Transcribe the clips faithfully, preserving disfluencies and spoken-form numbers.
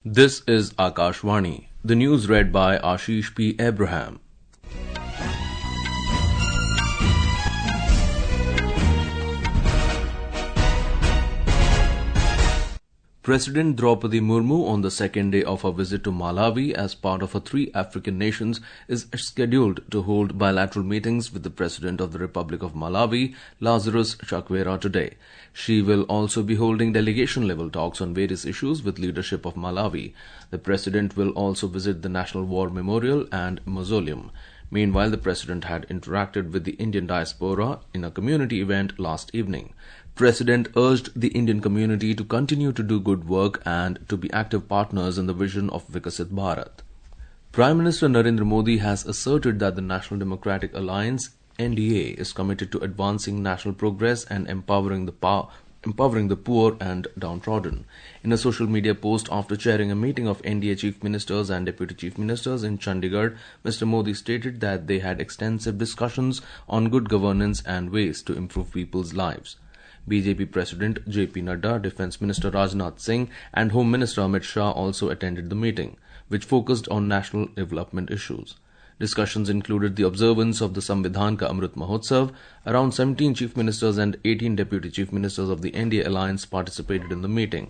This is Akashvani. The news read by Ashish P. Abraham. President Draupadi Murmu, on the second day of her visit to Malawi as part of her three African nations, is scheduled to hold bilateral meetings with the President of the Republic of Malawi, Lazarus Chakwera, today. She will also be holding delegation-level talks on various issues with leadership of Malawi. The President will also visit the National War Memorial and Mausoleum. Meanwhile, the President had interacted with the Indian diaspora in a community event last evening. President urged the Indian community to continue to do good work and to be active partners in the vision of Vikasit Bharat. Prime Minister Narendra Modi has asserted that the National Democratic Alliance, N D A, is committed to advancing national progress and empowering the power empowering the poor and downtrodden. In a social media post after chairing a meeting of N D A Chief Ministers and Deputy Chief Ministers in Chandigarh, Mister Modi stated that they had extensive discussions on good governance and ways to improve people's lives. B J P President J P Nadda, Defence Minister Rajnath Singh and Home Minister Amit Shah also attended the meeting, which focused on national development issues. Discussions included the observance of the Samvidhan Ka Amrit Mahotsav. Around seventeen Chief Ministers and eighteen Deputy Chief Ministers of the N D A alliance participated in the meeting.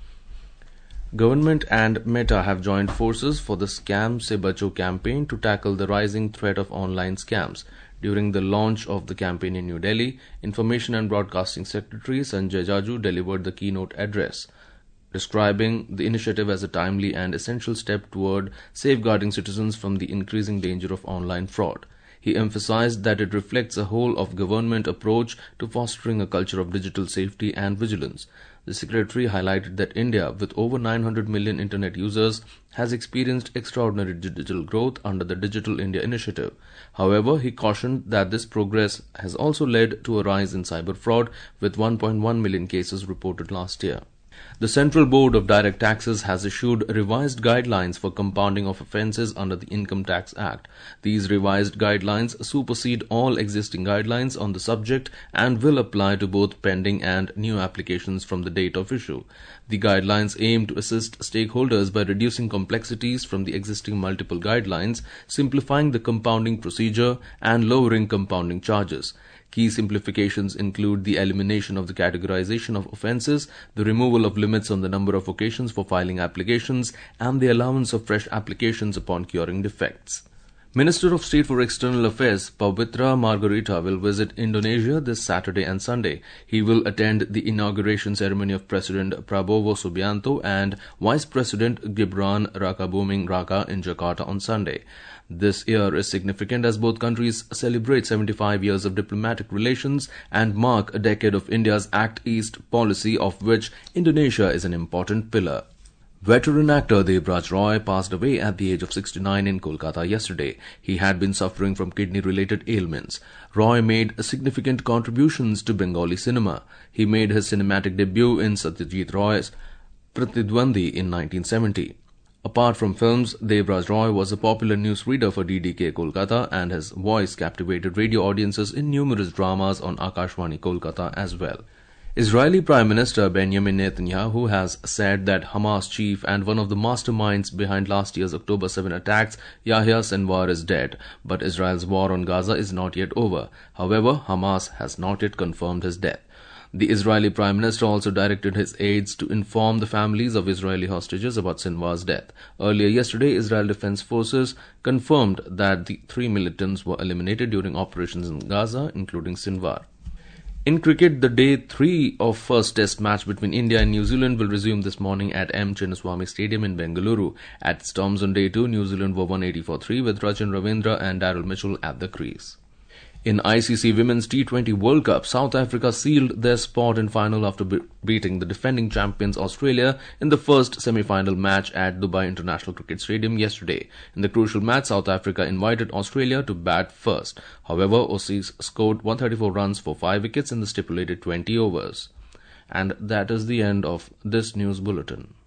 Government and Meta have joined forces for the Scam Se Bacho campaign to tackle the rising threat of online scams. During the launch of the campaign in New Delhi, Information and Broadcasting Secretary Sanjay Jaju delivered the keynote address, describing the initiative as a timely and essential step toward safeguarding citizens from the increasing danger of online fraud. He emphasized that it reflects a whole-of-government approach to fostering a culture of digital safety and vigilance. The Secretary highlighted that India, with over nine hundred million Internet users, has experienced extraordinary digital growth under the Digital India Initiative. However, he cautioned that this progress has also led to a rise in cyber fraud, with one point one million cases reported last year. The Central Board of Direct Taxes has issued revised guidelines for compounding of offences under the Income Tax Act. These revised guidelines supersede all existing guidelines on the subject and will apply to both pending and new applications from the date of issue. The guidelines aim to assist stakeholders by reducing complexities from the existing multiple guidelines, simplifying the compounding procedure, and lowering compounding charges. Key simplifications include the elimination of the categorization of offences, the removal of limits on the number of occasions for filing applications, and the allowance of fresh applications upon curing defects. Minister of State for External Affairs Pawitra Margarita will visit Indonesia this Saturday and Sunday. He will attend the inauguration ceremony of President Prabowo Subianto and Vice President Gibran Rakabuming Raka in Jakarta on Sunday. This year is significant as both countries celebrate seventy-five years of diplomatic relations and mark a decade of India's Act East policy, of which Indonesia is an important pillar. Veteran actor Debraj Roy passed away at the age of sixty-nine in Kolkata yesterday. He had been suffering from kidney-related ailments. Roy made significant contributions to Bengali cinema. He made his cinematic debut in Satyajit Roy's Pratidwandi in nineteen seventy. Apart from films, Debraj Roy was a popular newsreader for D D K Kolkata, and his voice captivated radio audiences in numerous dramas on Akashvani Kolkata as well. Israeli Prime Minister Benjamin Netanyahu has said that Hamas chief and one of the masterminds behind last year's October seventh attacks, Yahya Sinwar, is dead, but Israel's war on Gaza is not yet over. However, Hamas has not yet confirmed his death. The Israeli Prime Minister also directed his aides to inform the families of Israeli hostages about Sinwar's death. Earlier yesterday, Israel Defense Forces confirmed that the three militants were eliminated during operations in Gaza, including Sinwar. In cricket, the day three of first test match between India and New Zealand will resume this morning at M. Chinnaswamy Stadium in Bengaluru. At Storms on day two, New Zealand were one eighty for three with Rachin Ravindra and Daryl Mitchell at the crease. In I C C Women's T twenty World Cup, South Africa sealed their spot in final after be- beating the defending champions Australia in the first semi-final match at Dubai International Cricket Stadium yesterday. In the crucial match, South Africa invited Australia to bat first. However, Aussies scored one hundred thirty-four runs for five wickets in the stipulated twenty overs. And that is the end of this news bulletin.